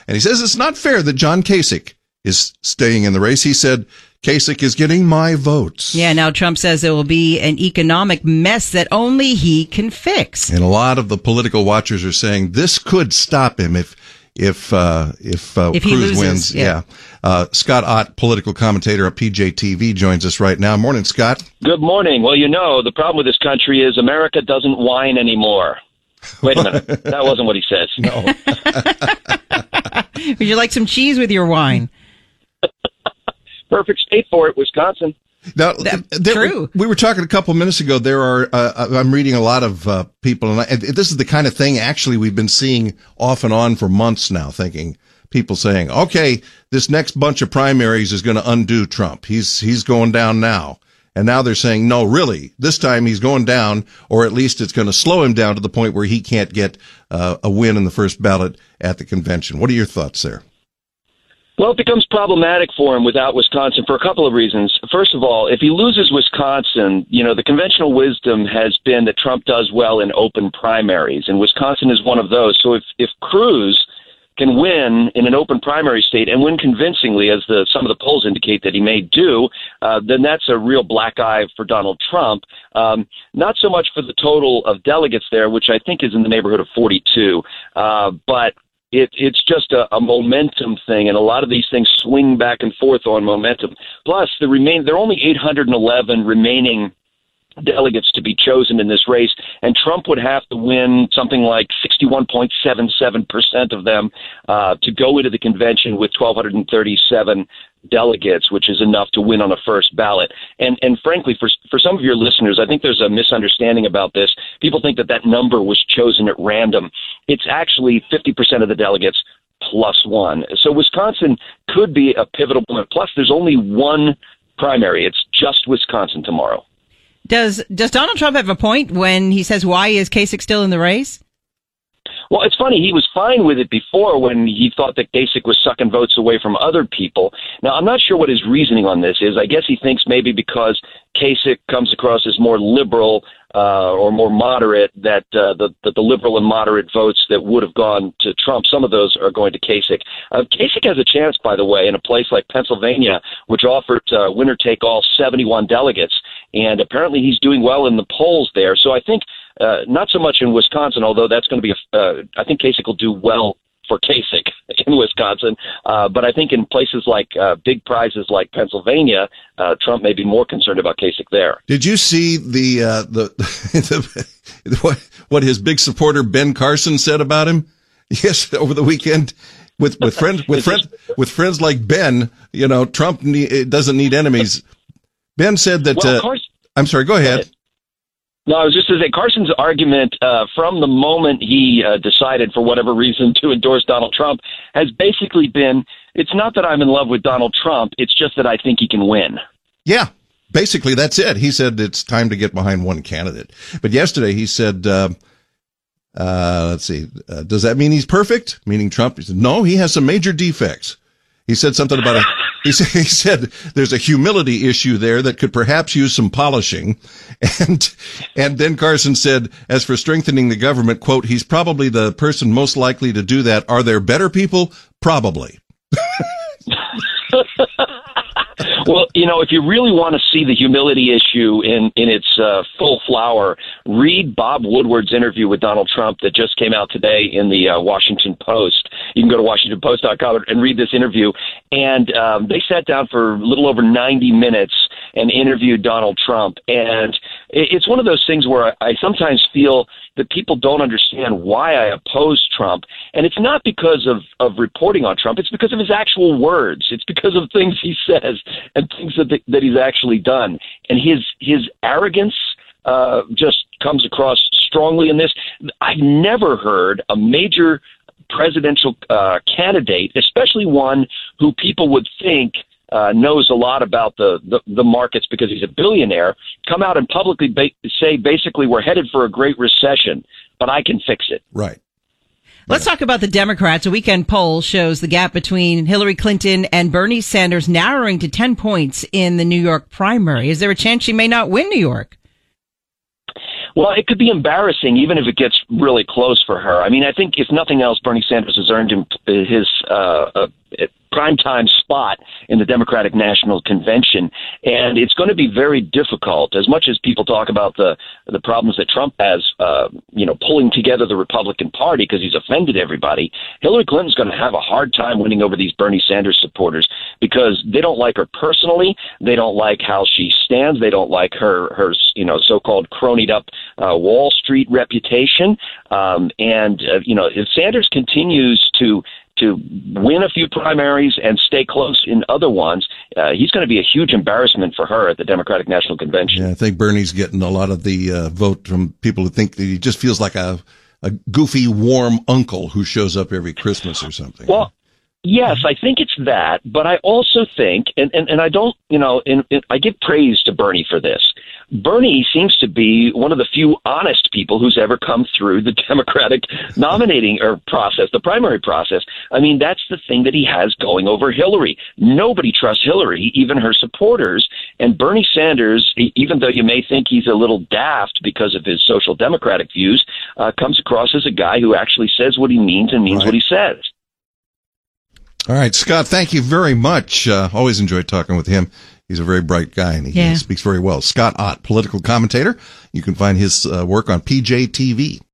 And he says it's not fair that John Kasich is staying in the race. He said, Kasich is getting my votes. Yeah, now Trump says it will be an economic mess that only he can fix. And a lot of the political watchers are saying this could stop him if Cruz wins. Yeah. Scott Ott, political commentator at PJTV, joins us right now. Morning, Scott. Good morning. Well, the problem with this country is America doesn't whine anymore. Wait a minute. That wasn't what he says. No. Would you like some cheese with your wine? Perfect state for it, Wisconsin. Now, true. We were talking a couple minutes ago. There are, I'm reading a lot of people, and this is the kind of thing actually we've been seeing off and on for months now, people saying, okay, this next bunch of primaries is going to undo Trump. He's going down now. And now they're saying, no, really, this time he's going down, or at least it's going to slow him down to the point where he can't get a win in the first ballot at the convention. What are your thoughts there? Well, it becomes problematic for him without Wisconsin for a couple of reasons. First of all, if he loses Wisconsin, the conventional wisdom has been that Trump does well in open primaries, and Wisconsin is one of those. So if Cruz can win in an open primary state and win convincingly, as some of the polls indicate that he may do, then that's a real black eye for Donald Trump. Not so much for the total of delegates there, which I think is in the neighborhood of 42, but it's just a momentum thing, and a lot of these things swing back and forth on momentum. Plus, there are only 811 remaining delegates to be chosen in this race, and Trump would have to win something like 61.77% of them to go into the convention with 1,237 delegates, which is enough to win on a first ballot. And frankly, for some of your listeners, I think there's a misunderstanding about this. People think that number was chosen at random. It's actually 50% of the delegates plus one. So Wisconsin could be a pivotal moment. Plus, there's only one primary. It's just Wisconsin tomorrow. Does Donald Trump have a point when he says, why is Kasich still in the race? Well, it's funny. He was fine with it before when he thought that Kasich was sucking votes away from other people. Now, I'm not sure what his reasoning on this is. I guess he thinks maybe because Kasich comes across as more liberal or more moderate, that the liberal and moderate votes that would have gone to Trump, some of those are going to Kasich. Kasich has a chance, by the way, in a place like Pennsylvania, which offered winner-take-all 71 delegates. And apparently he's doing well in the polls there. So I think not so much in Wisconsin, although that's going to be I think Kasich will do well for Kasich in Wisconsin. But I think in places like big prizes like Pennsylvania, Trump may be more concerned about Kasich there. Did you see what his big supporter Ben Carson said about him? Yes, over the weekend. With friends like Ben, Trump doesn't need enemies. Ben said that. I'm sorry. Go ahead. No, I was just to say Carson's argument from the moment he decided, for whatever reason, to endorse Donald Trump has basically been, it's not that I'm in love with Donald Trump, it's just that I think he can win. Yeah, basically that's it. He said it's time to get behind one candidate. But yesterday he said, let's see, does that mean he's perfect? Meaning Trump? He said, no, he has some major defects. He said something about he said there's a humility issue there that could perhaps use some polishing. And then Carson said, as for strengthening the government, quote, he's probably the person most likely to do that. Are there better people? Probably. Well, if you really want to see the humility issue in its full flower, read Bob Woodward's interview with Donald Trump that just came out today in the Washington Post. You can go to WashingtonPost.com and read this interview. And they sat down for a little over 90 minutes and interviewed Donald Trump. And it's one of those things where I sometimes feel that people don't understand why I oppose Trump. And it's not because of reporting on Trump. It's because of his actual words. It's because of things he says and things that he's actually done. And his arrogance just comes across strongly in this. I've never heard a major presidential candidate, especially one who people would think knows a lot about the markets because he's a billionaire, come out and publicly say basically we're headed for a great recession, but I can fix it. Right. Let's talk about the Democrats. A weekend poll shows the gap between Hillary Clinton and Bernie Sanders narrowing to 10 points in the New York primary. Is there a chance she may not win New York? Well, it could be embarrassing, even if it gets really close for her. I mean, I think if nothing else, Bernie Sanders has earned his primetime spot in the Democratic National Convention, and it's going to be very difficult. As much as people talk about the problems that Trump has, pulling together the Republican Party because he's offended everybody, Hillary Clinton's going to have a hard time winning over these Bernie Sanders supporters because they don't like her personally. They don't like how she stands. They don't like her so-called cronied up Wall Street reputation. If Sanders continues to win a few primaries and stay close in other ones, he's going to be a huge embarrassment for her at the Democratic National Convention. Yeah, I think Bernie's getting a lot of the vote from people who think that he just feels like a goofy, warm uncle who shows up every Christmas or something. Well, yes, I think it's that, but I also think, and I don't, I give praise to Bernie for this. Bernie seems to be one of the few honest people who's ever come through the Democratic nominating process, the primary process. I mean, that's the thing that he has going over Hillary. Nobody trusts Hillary, even her supporters. And Bernie Sanders, even though you may think he's a little daft because of his social democratic views, comes across as a guy who actually says what he means and means what he says. All right, Scott, thank you very much. Always enjoyed talking with him. He's a very bright guy, and he speaks very well. Scott Ott, political commentator. You can find his work on PJTV.